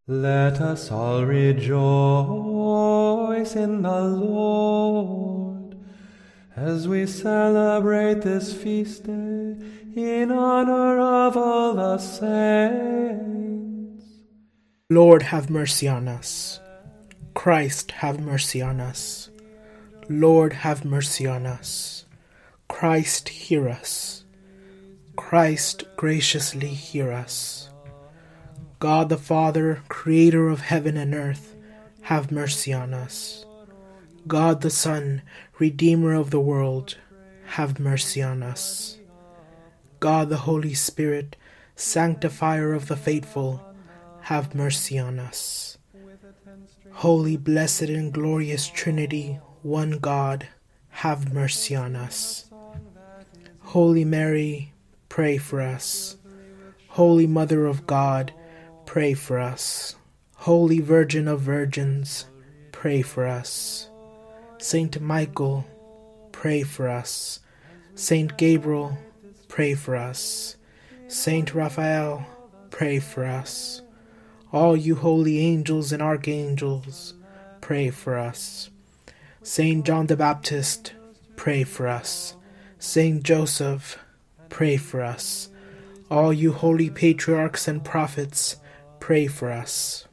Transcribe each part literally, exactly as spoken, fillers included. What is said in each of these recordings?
Let us all rejoice in the Lord as we celebrate this feast day in honor of all the saints. Lord, have mercy on us. Christ, have mercy on us. Lord, have mercy on us. Christ, hear us. Christ, graciously hear us. God the Father, creator of heaven and earth, have mercy on us. God the Son, redeemer of the world, have mercy on us. God the Holy Spirit, sanctifier of the faithful, have mercy on us. Holy, blessed, and glorious Trinity, one God, have mercy on us. Holy Mary, pray for us. Holy Mother of God, pray for us. Holy Virgin of Virgins, pray for us. Saint Michael, pray for us. Saint Gabriel, pray for us. Saint Raphael, pray for us. All you holy angels and archangels, pray for us. Saint John the Baptist, pray for us. Saint Joseph, pray for us. All you holy patriarchs and prophets, pray for us.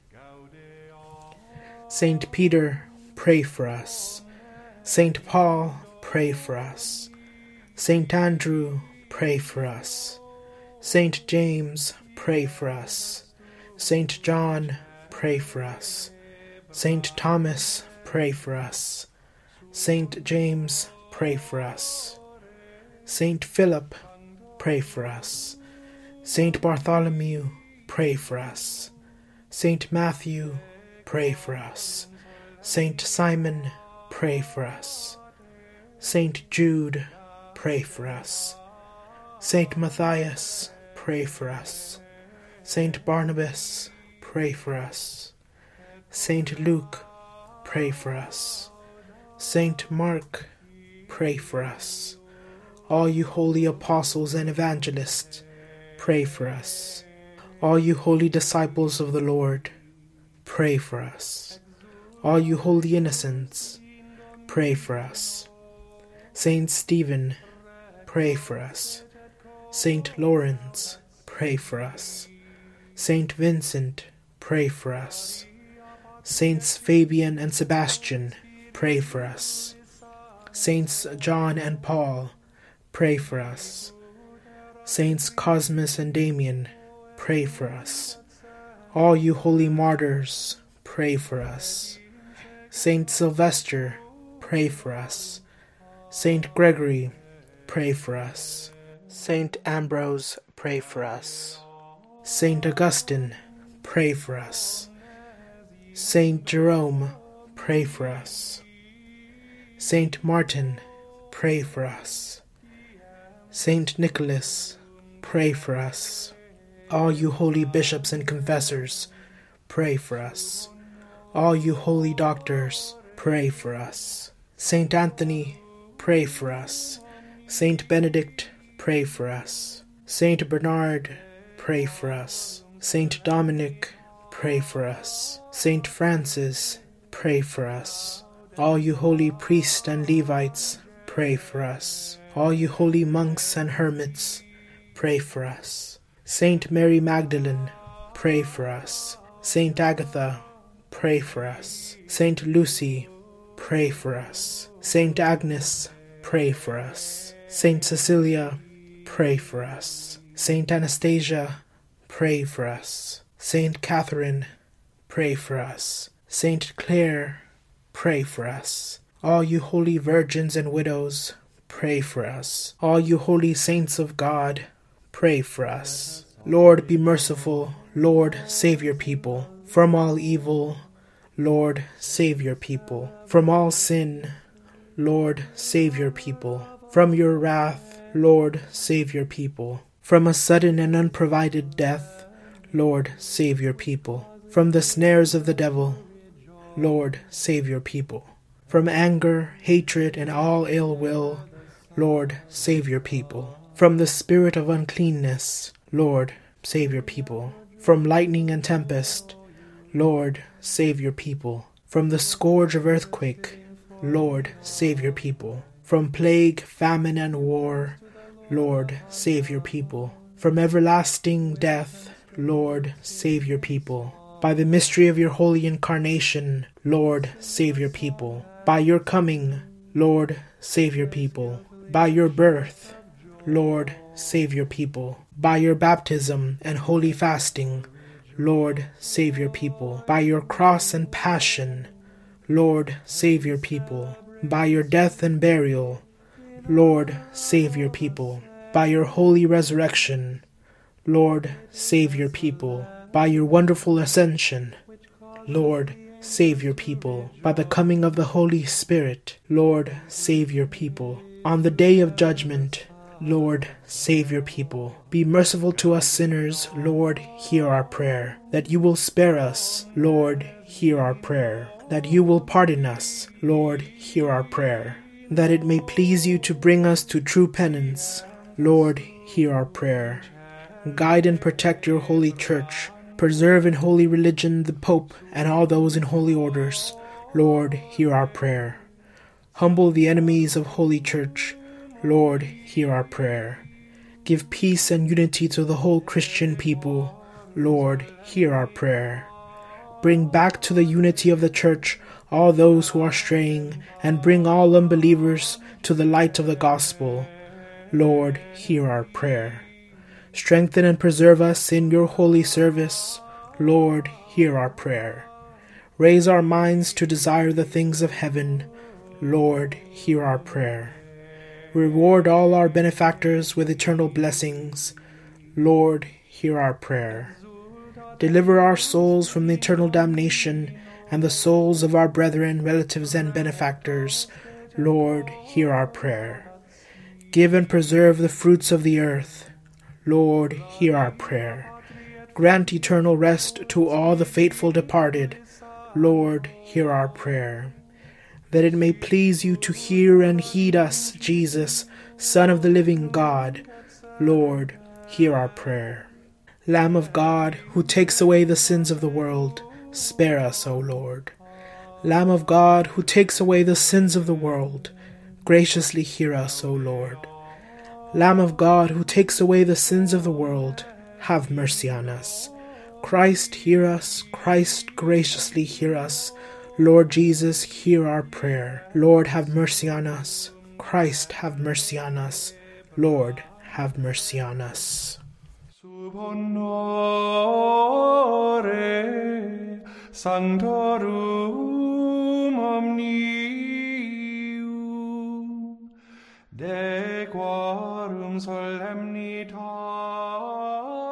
Saint Peter, pray for us. Saint Paul, pray for us. Saint Andrew, pray for us. Saint James, pray for us. Saint John, pray for us. Saint Thomas, pray for us. Saint James, pray for us. Saint Philip, pray for us. Saint Bartholomew, pray for us. Saint Matthew, pray for us. Saint Simon, pray for us. Saint Jude, pray for us. Saint Matthias, pray for us. Saint Barnabas, pray for us. Saint Luke, pray for us. Saint Mark, pray for us. All you holy apostles and evangelists, pray for us. All you holy disciples of the Lord, pray for us. All you holy innocents, pray for us. Saint Stephen, pray for us. Saint Lawrence, pray for us. Saint Vincent, pray for us. Saints Fabian and Sebastian, pray for us. Saints John and Paul, pray for us. Saints Cosmas and Damian, pray for us. All you holy martyrs, pray for us. Saint Sylvester, pray for us. Saint Gregory, pray for us. Saint Ambrose, pray for us. Saint Augustine, pray for us. Saint Jerome, pray for us. Saint Martin, pray for us. Saint Nicholas, pray for us. All you holy bishops and confessors, pray for us. All you holy doctors, pray for us. Saint Anthony, pray for us. Saint Benedict, pray for us. Saint Bernard, pray for us. Saint Dominic, pray for us. Saint Francis, pray for us. All you holy priests and Levites, pray for us. All you holy monks and hermits, pray for us. Saint Mary Magdalene, pray for us. Saint Agatha, pray for us. Saint Lucy, pray for us. Saint Agnes, pray for us. Saint Cecilia, pray for us. Saint Anastasia, pray for us. Saint Catherine, pray for us. Saint Clare, pray for us. All you holy virgins and widows, pray for us. All you holy saints of God, pray for us. Lord, be merciful. Lord, save your people. From all evil, Lord, save your people. From all sin, Lord, save your people. From your wrath, Lord, save your people. From a sudden and unprovided death, Lord, save your people. From the snares of the devil, Lord, save your people. From anger, hatred, and all ill will, Lord, save your people. From the spirit of uncleanness, Lord, save your people. From lightning and tempest, Lord, save your people. From the scourge of earthquake, Lord, save your people. From plague, famine, and war, Lord, save your people. From everlasting death, Lord, save your people. By the mystery of your holy incarnation, Lord, save your people. By your coming, Lord, save your people. By your birth, Lord, save your people. By your baptism and holy fasting, Lord, save your people. By your cross and passion, Lord, save your people. By your death and burial, Lord, save your people. By your holy resurrection, Lord, save your people. By your wonderful ascension, Lord, save your people. By the coming of the Holy Spirit, Lord, save your people. On the day of judgment, Lord, save your people. Be merciful to us sinners, Lord, hear our prayer. That you will spare us, Lord, hear our prayer. That you will pardon us, Lord, hear our prayer. That it may please you to bring us to true penance, Lord, hear our prayer. Guide and protect your holy church. Preserve in holy religion the Pope and all those in holy orders. Lord, hear our prayer. Humble the enemies of holy church. Lord, hear our prayer. Give peace and unity to the whole Christian people. Lord, hear our prayer. Bring back to the unity of the church all those who are straying, and bring all unbelievers to the light of the gospel. Lord, hear our prayer. Strengthen and preserve us in your holy service. Lord, hear our prayer. Raise our minds to desire the things of heaven. Lord, hear our prayer. Reward all our benefactors with eternal blessings. Lord, hear our prayer. Deliver our souls from the eternal damnation and the souls of our brethren, relatives, and benefactors. Lord, hear our prayer. Give and preserve the fruits of the earth. Lord, hear our prayer. Grant eternal rest to all the faithful departed. Lord, hear our prayer. That it may please you to hear and heed us, Jesus, Son of the living God. Lord, hear our prayer. Lamb of God, who takes away the sins of the world, spare us, O Lord. Lamb of God, who takes away the sins of the world, graciously hear us, O Lord. Lamb of God, who takes away the sins of the world, have mercy on us. Christ, hear us. Christ, graciously hear us. Lord Jesus, hear our prayer. Lord, have mercy on us. Christ, have mercy on us. Lord, have mercy on us. Sub honore sanctorum omnium decorum solemnitas